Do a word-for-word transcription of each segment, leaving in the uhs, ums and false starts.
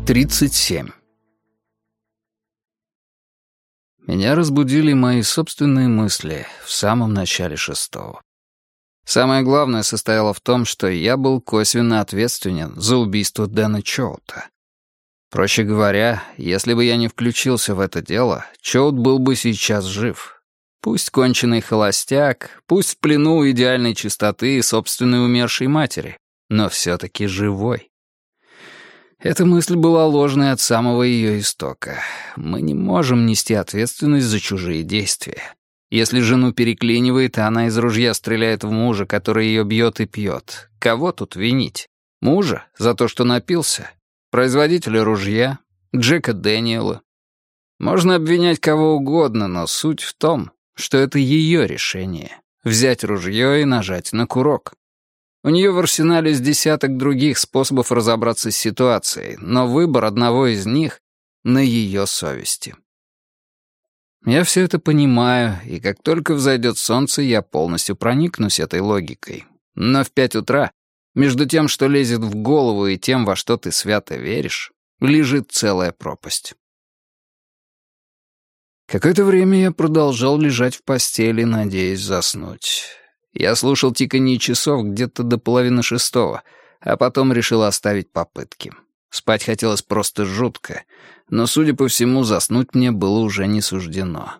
тридцать семь. Меня разбудили мои собственные мысли в самом начале шестого. Самое главное состояло в том, что я был косвенно ответственен за убийство Дэна Чоута. Проще говоря, если бы я не включился в это дело, Чоут был бы сейчас жив. Пусть конченый холостяк, пусть в плену у идеальной чистоты и собственной умершей матери, но все-таки живой. Эта мысль была ложной от самого ее истока. Мы не можем нести ответственность за чужие действия. Если жену переклинивает, и она из ружья стреляет в мужа, который ее бьет и пьет, кого тут винить? Мужа за то, что напился? Производителя ружья? Джека Дэниела? Можно обвинять кого угодно, но суть в том, что это ее решение — взять ружье и нажать на курок. У нее в арсенале с десяток других способов разобраться с ситуацией, но выбор одного из них на ее совести. Я все это понимаю, и как только взойдет солнце, я полностью проникнусь этой логикой. Но в пять утра, между тем, что лезет в голову, и тем, во что ты свято веришь, лежит целая пропасть. Какое-то время я продолжал лежать в постели, надеясь заснуть. Я слушал тиканье часов где-то до половины шестого, а потом решил оставить попытки. Спать хотелось просто жутко, но, судя по всему, заснуть мне было уже не суждено.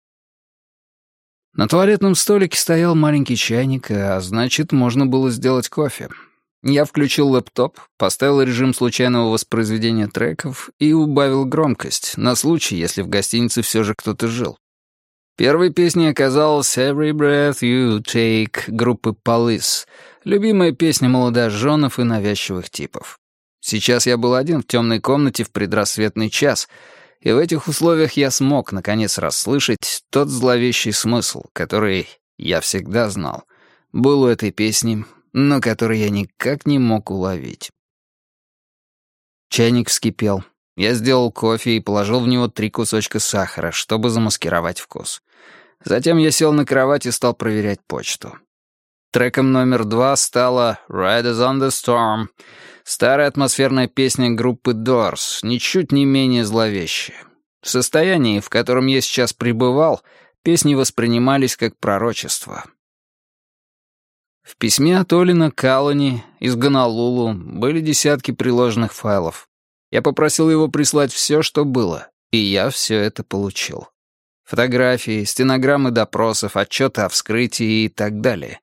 На туалетном столике стоял маленький чайник, а значит, можно было сделать кофе. Я включил лэптоп, поставил режим случайного воспроизведения треков и убавил громкость, на случай, если в гостинице все же кто-то жил. Первой песней оказалась «Every Breath You Take» группы Police, любимая песня молодоженов и навязчивых типов. Сейчас я был один в темной комнате в предрассветный час, и в этих условиях я смог, наконец, расслышать тот зловещий смысл, который, я всегда знал, был у этой песни, но который я никак не мог уловить. Чайник вскипел. Я сделал кофе и положил в него три кусочка сахара, чтобы замаскировать вкус. Затем я сел на кровать и стал проверять почту. Треком номер два стала «Riders on the Storm», старая атмосферная песня группы Doors, ничуть не менее зловещая. В состоянии, в котором я сейчас пребывал, песни воспринимались как пророчество. В письме от Олина Калани из Гонолулу были десятки приложенных файлов. Я попросил его прислать все, что было, и я все это получил. Фотографии, стенограммы допросов, отчеты о вскрытии и так далее.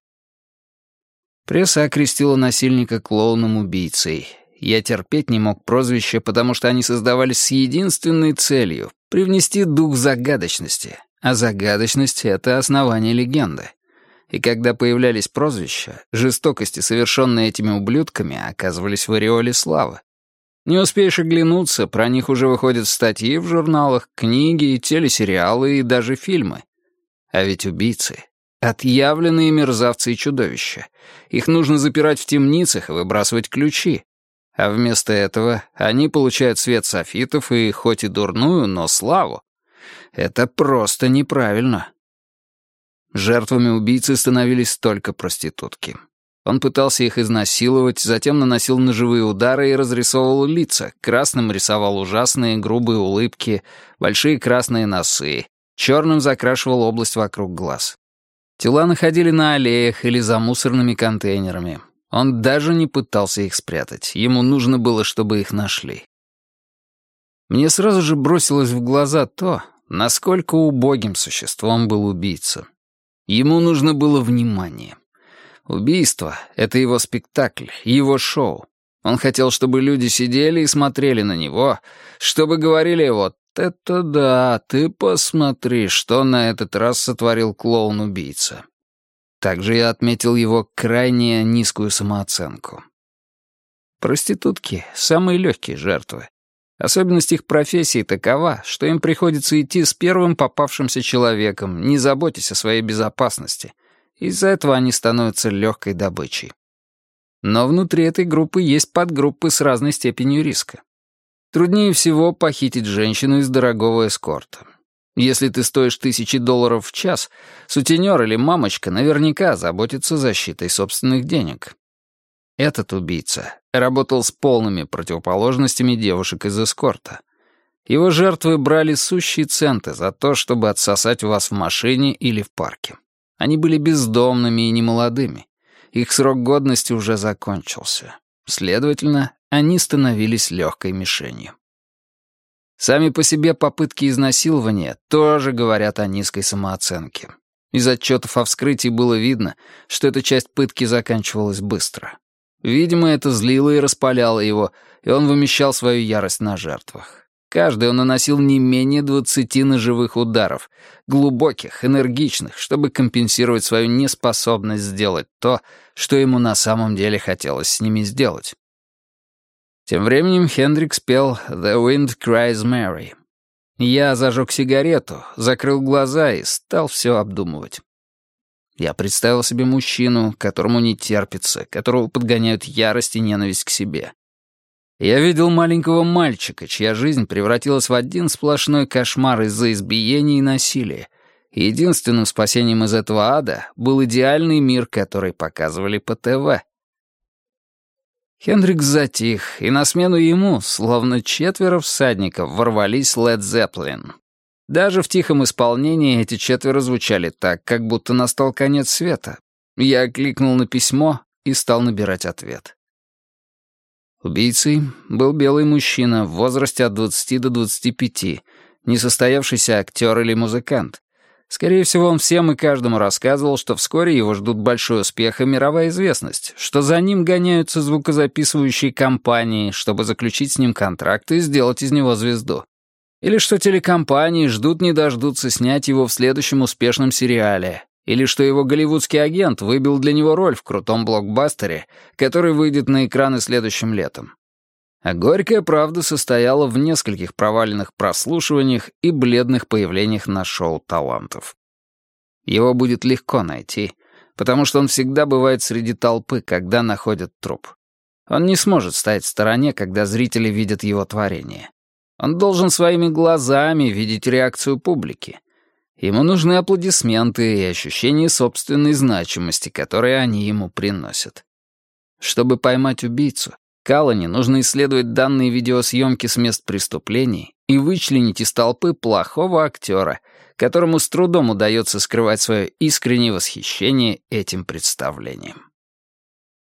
Пресса окрестила насильника клоуном-убийцей. Я терпеть не мог прозвища, потому что они создавались с единственной целью — привнести дух загадочности, а загадочность — это основание легенды. И когда появлялись прозвища, жестокости, совершенные этими ублюдками, оказывались в ореоле славы. Не успеешь оглянуться, про них уже выходят статьи в журналах, книги, телесериалы и даже фильмы. А ведь убийцы — отъявленные мерзавцы и чудовища. Их нужно запирать в темницах и выбрасывать ключи. А вместо этого они получают свет софитов и хоть и дурную, но славу. Это просто неправильно. Жертвами убийцы становились только проститутки. Он пытался их изнасиловать, затем наносил ножевые удары и разрисовывал лица, красным рисовал ужасные грубые улыбки, большие красные носы, черным закрашивал область вокруг глаз. Тела находили на аллеях или за мусорными контейнерами. Он даже не пытался их спрятать, ему нужно было, чтобы их нашли. Мне сразу же бросилось в глаза то, насколько убогим существом был убийца. Ему нужно было внимание. Убийство — это его спектакль, его шоу. Он хотел, чтобы люди сидели и смотрели на него, чтобы говорили «Вот это да, ты посмотри, что на этот раз сотворил клоун-убийца». Также я отметил его крайне низкую самооценку. Проститутки — самые легкие жертвы. Особенность их профессии такова, что им приходится идти с первым попавшимся человеком, не заботясь о своей безопасности. Из-за этого они становятся легкой добычей. Но внутри этой группы есть подгруппы с разной степенью риска. Труднее всего похитить женщину из дорогого эскорта. Если ты стоишь тысячи долларов в час, сутенер или мамочка наверняка заботится защитой собственных денег. этот убийца работал с полными противоположностями девушек из эскорта. Его жертвы брали сущие центы за то, чтобы отсосать вас в машине или в парке. Они были бездомными и немолодыми. Их срок годности уже закончился. Следовательно, они становились легкой мишенью. Сами по себе попытки изнасилования тоже говорят о низкой самооценке. Из отчетов о вскрытии было видно, что эта часть пытки заканчивалась быстро. Видимо, это злило и распаляло его, и он вымещал свою ярость на жертвах. Каждый он наносил не менее двадцати ножевых ударов, глубоких, энергичных, чтобы компенсировать свою неспособность сделать то, что ему на самом деле хотелось с ними сделать. Тем временем Хендрикс пел «The Wind Cries Mary». Я зажег сигарету, закрыл глаза и стал все обдумывать. Я представил себе мужчину, которому не терпится, которого подгоняют ярость и ненависть к себе. Я видел маленького мальчика, чья жизнь превратилась в один сплошной кошмар из-за избиений и насилия. И единственным спасением из этого ада был идеальный мир, который показывали по ТВ. Хендрикс затих, и на смену ему, словно четверо всадников, ворвались Led Zeppelin. Даже в тихом исполнении эти четверо звучали так, как будто настал конец света. Я кликнул на письмо и стал набирать ответ. Убийцей был белый мужчина в возрасте от двадцати до двадцати пяти, несостоявшийся актер или музыкант. Скорее всего, он всем и каждому рассказывал, что вскоре его ждут большой успех и мировая известность, что за ним гоняются звукозаписывающие компании, чтобы заключить с ним контракт и сделать из него звезду. Или что телекомпании ждут не дождутся снять его в следующем успешном сериале. Или что его голливудский агент выбил для него роль в крутом блокбастере, который выйдет на экраны следующим летом. А горькая правда состояла в нескольких проваленных прослушиваниях и бледных появлениях на шоу талантов. Его будет легко найти, потому что он всегда бывает среди толпы, когда находят труп. Он не сможет стоять в стороне, когда зрители видят его творение. Он должен своими глазами видеть реакцию публики. Ему нужны аплодисменты и ощущение собственной значимости, которые они ему приносят. Чтобы поймать убийцу, Каллани нужно исследовать данные видеосъемки с мест преступлений и вычленить из толпы плохого актера, которому с трудом удается скрывать свое искреннее восхищение этим представлением.